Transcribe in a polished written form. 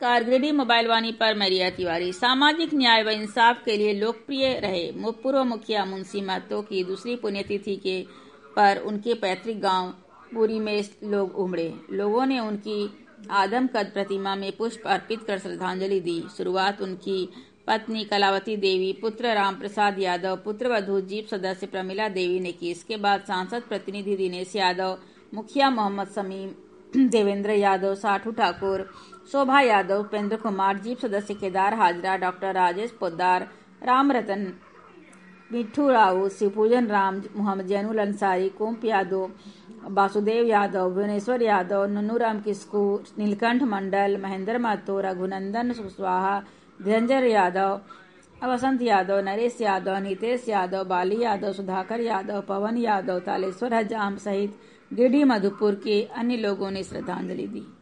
नमस्कार। गिरिडीह मोबाइल वाणी पर मैं रिया तिवारी। सामाजिक न्याय व इंसाफ के लिए लोकप्रिय रहे पूर्व मुखिया मुंशी महतो की दूसरी पुण्यतिथि के पर उनके पैतृक गांव पुरी में लोग उमड़े। लोगों ने उनकी आदमकद प्रतिमा में पुष्प अर्पित कर श्रद्धांजलि दी। शुरुआत उनकी पत्नी कलावती देवी, पुत्र राम प्रसाद यादव, पुत्रवधू जीप सदस्य प्रमिला देवी ने की। इसके बाद सांसद प्रतिनिधि दिनेश यादव, मुखिया मोहम्मद समीम, देवेंद्र यादव, साठू ठाकुर, शोभा यादव, उपेंद्र कुमार, जीप सदस्य केदार हाजरा, डॉक्टर राजेश पोद्दार, राम रतन, मिठू राउत, शिवपूजन राम, मोहम्मद जैनुल अंसारी, कुंप यादव, वासुदेव यादव, भुवनेश्वर यादव, नन्नूराम किस्कू, नीलकंठ मंडल, महेंद्र महतो, रघुनंदन कुशवाहा, धीरंजन यादव, वसंत यादव, नरेश यादव, नितेश यादव, बाली यादव, सुधाकर यादव, पवन यादव, तालेश्वर हजाम सहित गिरिडीह मधुपुर के अन्य लोगों ने श्रद्धांजलि दी।